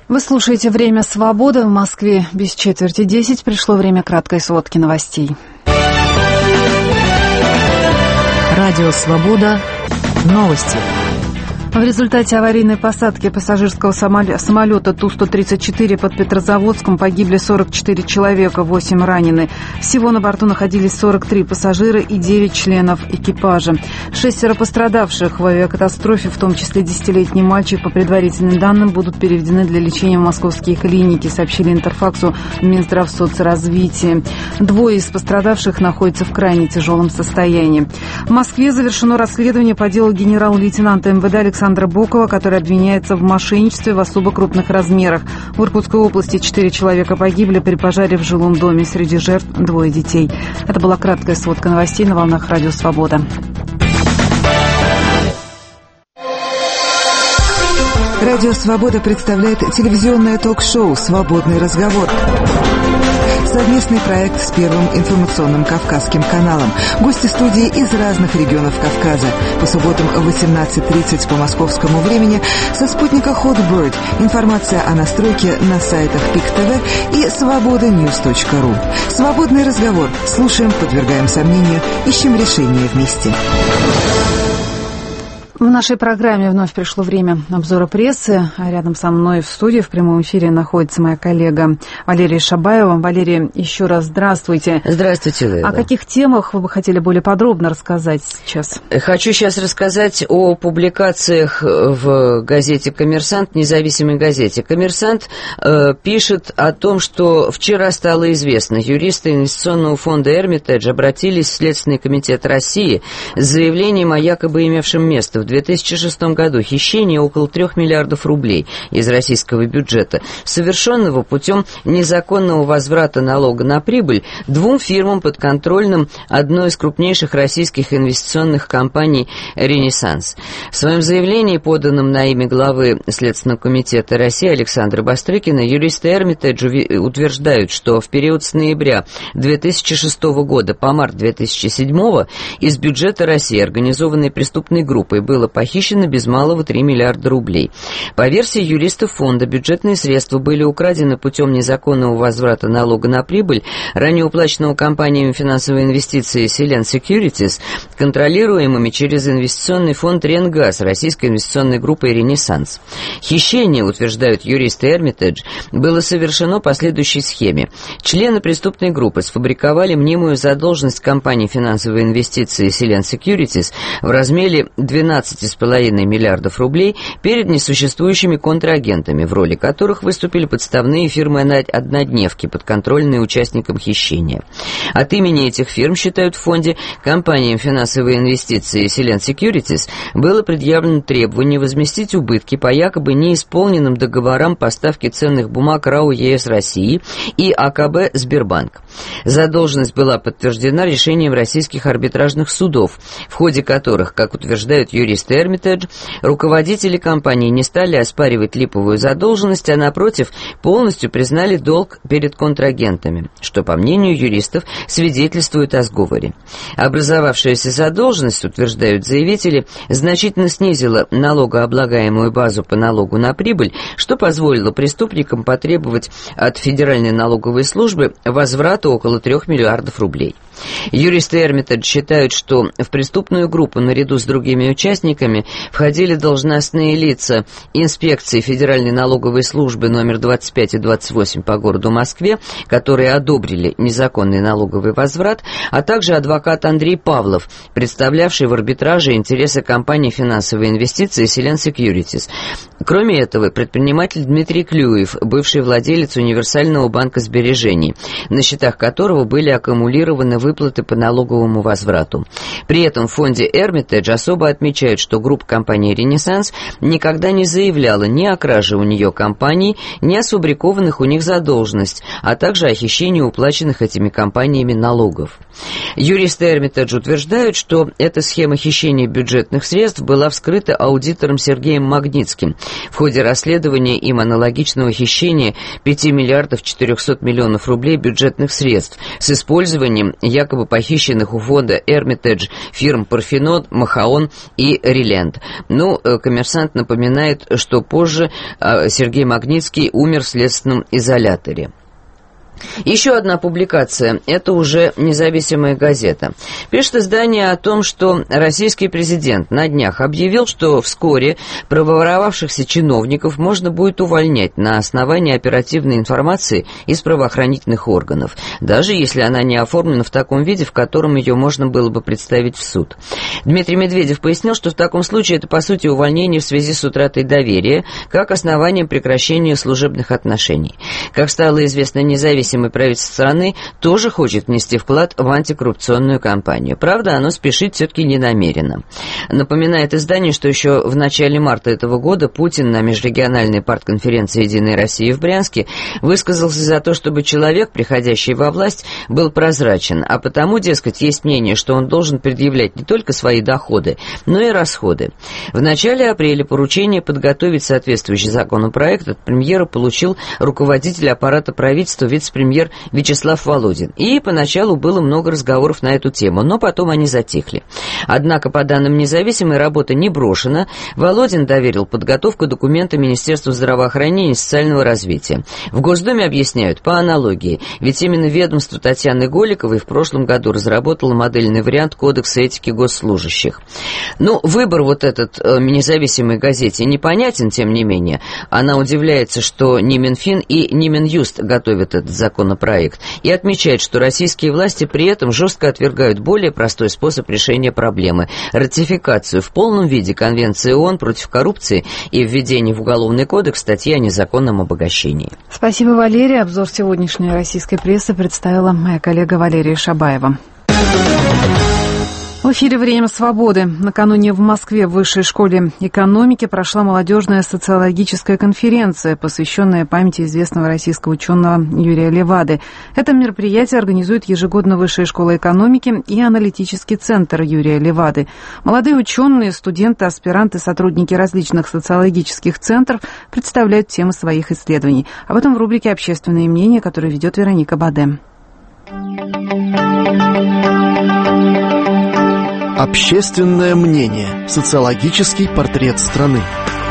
Вы слушаете «Время свободы». В Москве без 9:45 пришло время краткой сводки новостей. Радио «Свобода». Новости. В результате аварийной посадки пассажирского самолета Ту-134 под Петрозаводском погибли 44 человека, 8 ранены. Всего на борту находились 43 пассажира и 9 членов экипажа. 6 пострадавших в авиакатастрофе, в том числе 10-летний мальчик, по предварительным данным, будут переведены для лечения в московские клиники, сообщили Интерфаксу в Минздравсоцразвитии. 2 из пострадавших находятся в крайне тяжелом состоянии. В Москве завершено расследование по делу генерал-лейтенанта МВД Александра Бокова, который обвиняется в мошенничестве в особо крупных размерах. В Иркутской области 4 человека погибли при пожаре в жилом доме. Среди жертв 2 детей. Это была краткая сводка новостей на волнах Радио Свобода. Радио Свобода представляет телевизионное ток-шоу «Свободный разговор». Совместный проект с Первым информационным Кавказским каналом. Гости студии из разных регионов Кавказа. По субботам в 18:30 по московскому времени со спутника Hotbird. Информация о настройке на сайтах PIK-TV и svobodanews.ru. Свободный разговор. Слушаем, подвергаем сомнению, ищем решение вместе. В нашей программе вновь пришло время обзора прессы. А рядом со мной в студии в прямом эфире находится моя коллега Валерия Шабаева. Валерия, еще раз здравствуйте. Здравствуйте, Лейла. О каких темах вы бы хотели более подробно рассказать сейчас? Хочу сейчас рассказать о публикациях в газете «Коммерсант», независимой газете. «Коммерсант» пишет о том, что вчера стало известно, юристы инвестиционного фонда «Эрмитедж» обратились в Следственный комитет России с заявлением о якобы имевшем место в 2006 году хищение около 3 миллиардов рублей из российского бюджета, совершенного путем незаконного возврата налога на прибыль 2 фирмам, подконтрольным одной из крупнейших российских инвестиционных компаний «Ренессанс». В своем заявлении, поданном на имя главы Следственного комитета России Александра Бастрыкина, юристы «Эрмитедж» утверждают, что в период с ноября 2006 года по март 2007 из бюджета России организованной преступной группой было похищено без малого 3 миллиарда рублей. По версии юристов фонда, бюджетные средства были украдены путем незаконного возврата налога на прибыль, ранее уплаченного компаниями финансовой инвестиции Селен Securities, контролируемыми через инвестиционный фонд Ренгаз российской инвестиционной группой «Ренессанс». Хищение, утверждают юристы Эрмитедж, было совершено по следующей схеме. Члены преступной группы сфабриковали мнимую задолженность компании финансовой инвестиции Селен Securities в размере 12,5 миллиардов рублей перед несуществующими контрагентами, в роли которых выступили подставные фирмы-однодневки, подконтрольные участникам хищения. От имени этих фирм, считают в фонде, компаниям финансовой инвестиции Селен Securities было предъявлено требование возместить убытки по якобы неисполненным договорам поставки ценных бумаг РАО ЕС России и АКБ Сбербанк. Задолженность была подтверждена решением российских арбитражных судов, в ходе которых, как утверждают юристы Эрмитедж, руководители компании не стали оспаривать липовую задолженность, а напротив, полностью признали долг перед контрагентами, что, по мнению юристов, свидетельствует о сговоре. Образовавшаяся задолженность, утверждают заявители, значительно снизила налогооблагаемую базу по налогу на прибыль, что позволило преступникам потребовать от Федеральной налоговой службы возврата около 3 миллиардов рублей. Юристы Эрмитедж считают, что в преступную группу наряду с другими участниками входили должностные лица инспекции Федеральной налоговой службы номер 25 и 28 по городу Москве, которые одобрили незаконный налоговый возврат, а также адвокат Андрей Павлов, представлявший в арбитраже интересы компании финансовой инвестиции Селен Securities. Кроме этого, предприниматель Дмитрий Клюев, бывший владелец универсального банка сбережений, на счетах которого были аккумулированы выплаты по налоговому возврату. При этом в фонде Эрмитедж особо отмечают, что группа компании «Ренессанс» никогда не заявляла ни о краже у нее компаний, ни о сфабрикованных у них задолженность, а также о хищении уплаченных этими компаниями налогов. Юристы Эрмитедж утверждают, что эта схема хищения бюджетных средств была вскрыта аудитором Сергеем Магнитским в ходе расследования им аналогичного хищения 5 миллиардов 400 миллионов рублей бюджетных средств с использованием якобы похищенных у фонда Эрмитедж фирм Парфенон, Махаон и Риленд. «Коммерсант» напоминает, что позже Сергей Магнитский умер в следственном изоляторе. Еще одна публикация, это уже независимая газета. Пишет издание о том, что российский президент на днях объявил, что вскоре проворовавшихся чиновников можно будет увольнять на основании оперативной информации из правоохранительных органов, даже если она не оформлена в таком виде, в котором ее можно было бы представить в суд. Дмитрий Медведев пояснил, что в таком случае это по сути увольнение в связи с утратой доверия, как основанием прекращения служебных отношений. Как стало известно, независимый правительство страны тоже хочет внести вклад в антикоррупционную кампанию. Правда, оно спешить все-таки не намерено. Напоминает издание, что еще в начале марта этого года Путин на межрегиональной партконференции «Единой России» в Брянске высказался за то, чтобы человек, приходящий во власть, был прозрачен, а потому, дескать, есть мнение, что он должен предъявлять не только свои доходы, но и расходы. В начале апреля поручение подготовить соответствующий законопроект от премьера получил руководитель аппарата правительства, вице-премьер Вячеслав Володин. И поначалу было много разговоров на эту тему, но потом они затихли. Однако, по данным независимой, работа не брошена. Володин доверил подготовку документа Министерству здравоохранения и социального развития. В Госдуме объясняют по аналогии, ведь именно ведомство Татьяны Голиковой в прошлом году разработало модельный вариант Кодекса этики госслужащих. Выбор вот этот независимой газете непонятен, тем не менее. Она удивляется, что ни Минфин и ни Минюст готовят этот законопроект, и отмечает, что российские власти при этом жестко отвергают более простой способ решения проблемы – ратификацию в полном виде Конвенции ООН против коррупции и введение в Уголовный кодекс статьи о незаконном обогащении. Спасибо, Валерия. Обзор сегодняшней российской прессы представила моя коллега Валерия Шабаева. В эфире «Время свободы». Накануне в Москве в Высшей школе экономики прошла молодежная социологическая конференция, посвященная памяти известного российского ученого Юрия Левады. Это мероприятие организует ежегодно Высшая школа экономики и аналитический центр Юрия Левады. Молодые ученые, студенты, аспиранты, сотрудники различных социологических центров представляют темы своих исследований. Об этом в рубрике «Общественное мнение», которую ведет Вероника Баде. Общественное мнение. Социологический портрет страны.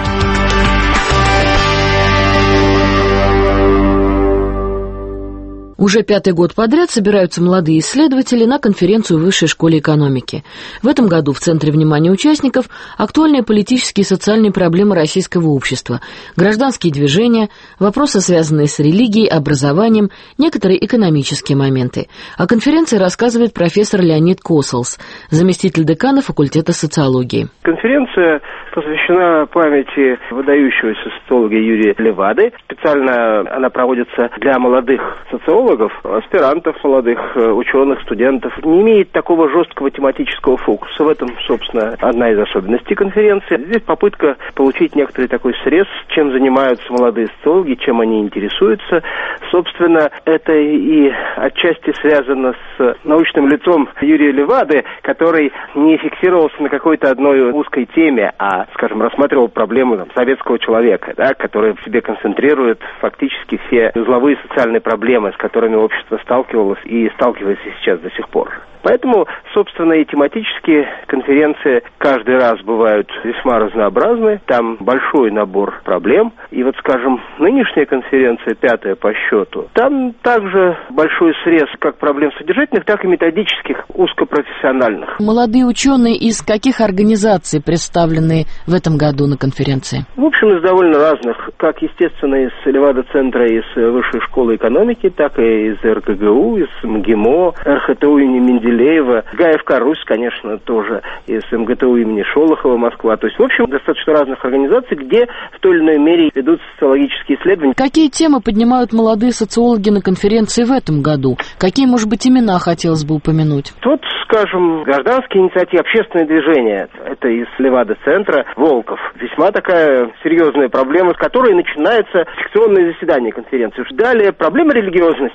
Уже 5-й год подряд собираются молодые исследователи на конференцию в Высшей школе экономики. В этом году в центре внимания участников актуальные политические и социальные проблемы российского общества, гражданские движения, вопросы, связанные с религией, образованием, некоторые экономические моменты. О конференции рассказывает профессор Леонид Косолс, заместитель декана факультета социологии. Конференция посвящена памяти выдающегося социолога Юрия Левады. Специально она проводится для молодых социологов, аспирантов, молодых ученых, студентов. Не имеет такого жесткого тематического фокуса. В этом, собственно, одна из особенностей конференции. Здесь попытка получить некоторый такой срез, чем занимаются молодые социологи, чем они интересуются. Собственно, это и отчасти связано с научным лицом Юрия Левады, который не фиксировался на какой-то одной узкой теме, а, скажем, рассматривал проблемы советского человека, который в себе концентрирует фактически все узловые социальные проблемы, с которыми общество сталкивалось и сталкивается сейчас до сих пор. Поэтому, собственно, и тематические конференции каждый раз бывают весьма разнообразны. Там большой набор проблем. И вот, скажем, нынешняя конференция, 5-я по счету, там также большой срез как проблем содержательных, так и методических, узкопрофессиональных. Молодые ученые из каких организаций представлены в этом году на конференции? В общем, из довольно разных. Как, естественно, из Левада-центра, из Высшей школы экономики, так и из РГГУ, из МГИМО, РХТУ имени Менделеева, ГАФК Русь, конечно, тоже из МГТУ имени Шолохова, Москва. То есть, в общем, достаточно разных организаций, где в той или иной мере ведут социологические исследования. Какие темы поднимают молодые социологи на конференции в этом году? Какие, может быть, имена хотелось бы упомянуть? Тут, скажем, гражданские инициативы, общественное движение. Это из Левада-центра Волков. Весьма такая серьезная проблема, с которой начинается секционное заседание конференции. Далее проблема религиозности.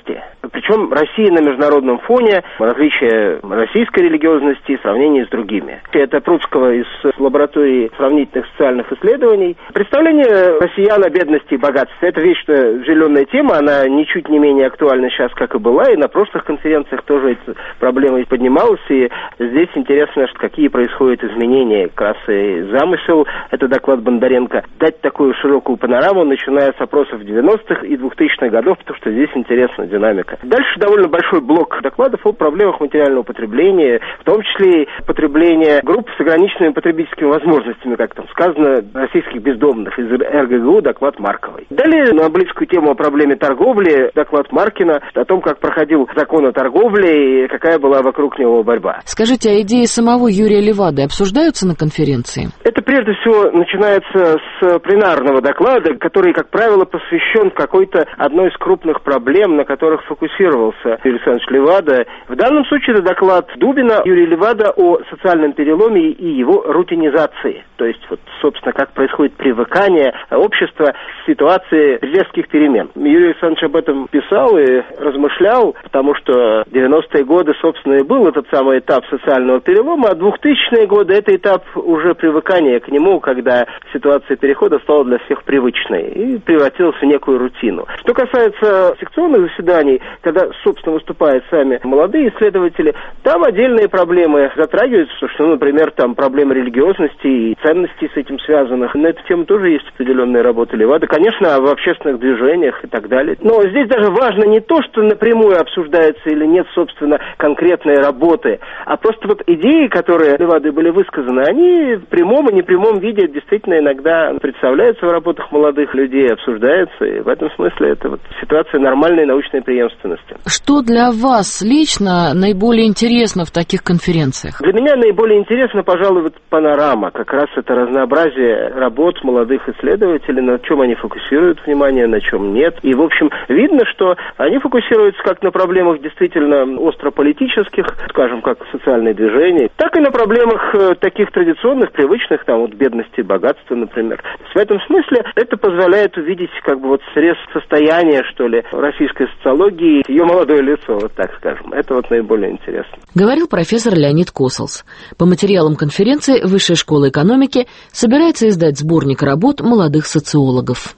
религиозности. Причем Россия на международном фоне, различия российской религиозности в сравнении с другими. Это Прудского из лаборатории сравнительных социальных исследований. Представление россиян о бедности и богатстве – это вечно зеленая тема, она ничуть не менее актуальна сейчас, как и была, и на прошлых конференциях тоже эта проблема поднималась, и здесь интересно, какие происходят изменения. Как раз и замысел, это доклад Бондаренко, дать такую широкую панораму, начиная с опросов 90-х и 2000-х годов, потому что здесь интересна динамика. Дальше довольно большой блок докладов о проблемах материального потребления, в том числе и потребления групп с ограниченными потребительскими возможностями, как там сказано, российских бездомных, из РГГУ доклад Марковой. Далее на близкую тему о проблеме торговли доклад Маркина, о том, как проходил закон о торговле и какая была вокруг него борьба. Скажите, а идеи самого Юрия Левады обсуждаются на конференции? Это прежде всего начинается с пленарного доклада, который, как правило, посвящен какой-то одной из крупных проблем, на которых фокусировался Юрий Александрович Левада. В данном случае это доклад Дубина Юрия Левада о социальном переломе и его рутинизации. То есть, вот, собственно, как происходит привыкание общества к ситуации резких перемен. Юрий Александрович об этом писал и размышлял, потому что 90-е годы, собственно, и был этот самый этап социального перелома, а 2000-е годы это этап уже привыкания к нему, когда ситуация перехода стала для всех привычной и превратилась в некую рутину. Что касается секционных заседаний, когда, собственно, выступают сами молодые исследователи, там отдельные проблемы затрагиваются, что, например, там проблемы религиозности и ценностей с этим связанных. На эту тему тоже есть определенная работа Левады. Конечно, в общественных движениях и так далее. Но здесь даже важно не то, что напрямую обсуждается или нет, собственно, конкретной работы, а просто вот идеи, которые Левадой были высказаны, они в прямом и непрямом виде действительно иногда представляются в работах молодых людей, обсуждаются, и в этом смысле это вот ситуация нормальной научной преемственности. Что для вас лично наиболее интересно в таких конференциях? Для меня наиболее интересно, пожалуй, вот панорама, как раз это разнообразие работ молодых исследователей, на чем они фокусируют внимание, на чем нет. И, в общем, видно, что они фокусируются как на проблемах действительно острополитических, скажем, как социальные движения, так и на проблемах таких традиционных, привычных, там, вот бедности и богатства, например. В этом смысле это позволяет увидеть, как бы, вот срез состояния, что ли, российской социологии, ее молодое лицо, вот так скажем. Это вот наиболее интересно. Говорил профессор Леонид Косолс. По материалам конференции Высшая школа экономики собирается издать сборник работ молодых социологов.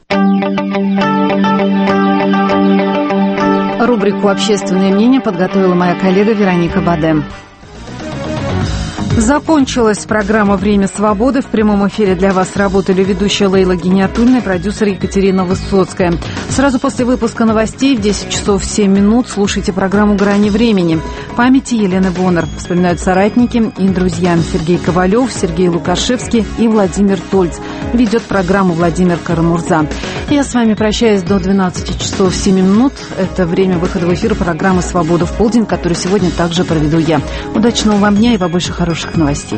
Рубрику «Общественное мнение» подготовила моя коллега Вероника Бадем. Закончилась программа «Время свободы». В прямом эфире для вас работали ведущая Лейла Гиниатульна и продюсер Екатерина Высоцкая. Сразу после выпуска новостей в 10 часов 7 минут слушайте программу «Грани времени». Памяти Елены Боннер. Вспоминают соратники и друзья Сергей Ковалев, Сергей Лукашевский и Владимир Тольц. Ведет программу Владимир Карамурза. Я с вами прощаюсь до 12 часов 7 минут. Это время выхода в эфир программы «Свобода в полдень», которую сегодня также проведу я. Удачного вам дня и побольше хороших новостей.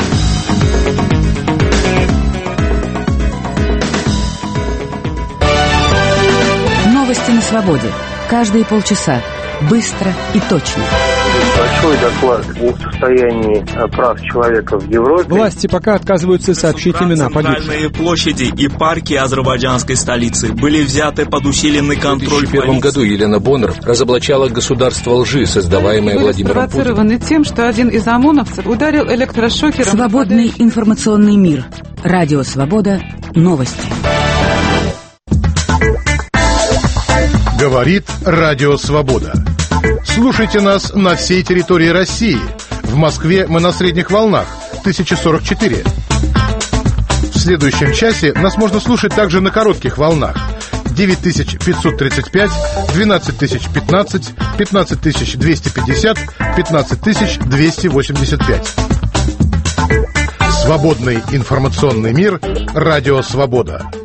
Новости на свободе. Каждые полчаса. Быстро и точно. Большой доклад о состоянии прав человека в Европе. Власти пока отказываются сообщить имена погибших. Центральные площади и парки азербайджанской столицы были взяты под усиленный контроль. В 2001 году Елена Боннер разоблачала государство лжи, создаваемое Владимиром Путиным. Спровоцированы тем, что один из ОМОНовцев ударил электрошокером. Свободный информационный мир. Радио «Свобода». Новости. Говорит Радио Свобода. Слушайте нас на всей территории России. В Москве мы на средних волнах 1044. В следующем часе нас можно слушать также на коротких волнах 9535, 12015, 15250, 15285. Свободный информационный мир. Радио Свобода.